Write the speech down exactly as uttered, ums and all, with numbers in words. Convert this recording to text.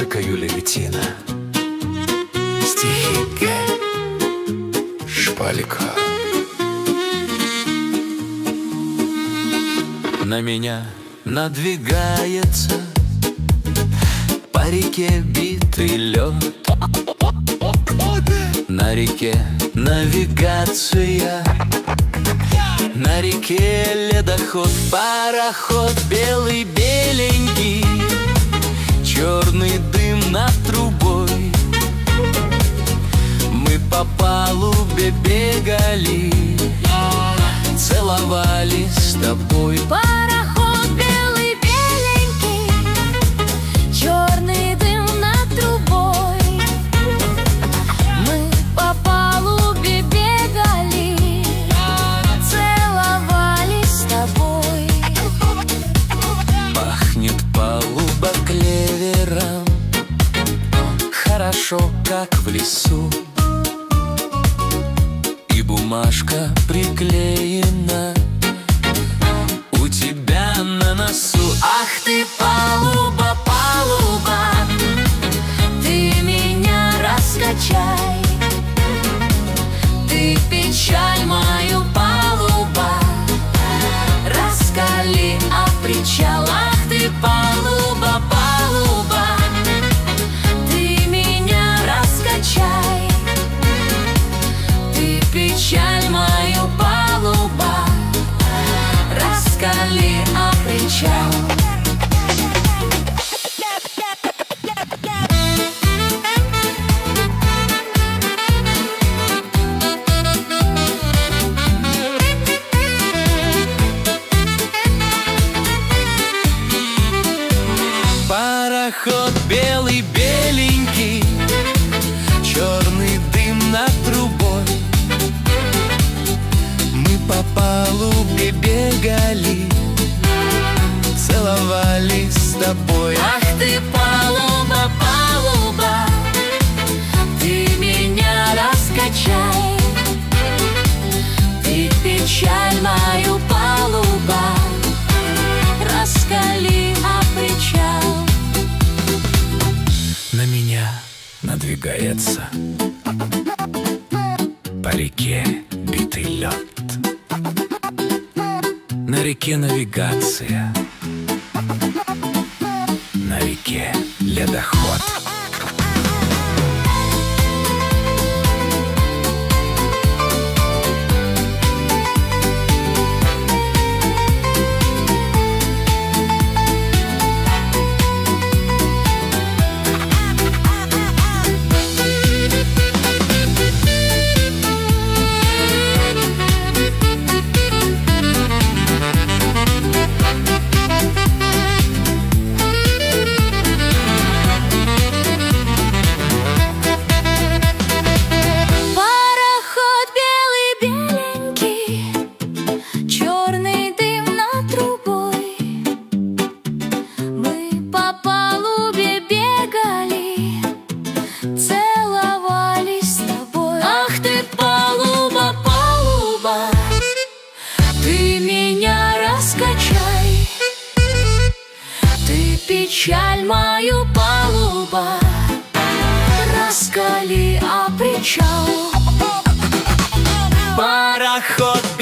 Музыка Юлия Витина. Стихи Г. Шпалика. На меня надвигается по реке битый лед. На реке навигация, на реке ледоход, пароход белый беленький, черный дым над трубой. Мы по палубе бегали, целовались с тобой. Пароход белый беленький, черный дым над трубой. Мы по палубе бегали, целовались с тобой. Пахнет палуба клевером, хорошо, как в лесу. И бумажка приклеена у тебя на носу. Ах ты, палуба, палуба, ты меня раскачай. Ты печаль мою, палуба, раскали, а причал. Ах ты, палуба, палуба, ты меня раскачай. Ты печаль мою, палуба, раскали, а причал. Пароход белый беленький, черный дым над трубой. Мы по палубе бегали, целовались с тобой. Ах ты, палуба, палуба, ты меня раскачай. Ты печаль мою, палуба, раскали, а причал. На меня надвигается по реке битый лед. На реке навигация, на реке ледоход. Печаль мою, палуба, раскали, а причал. Пароход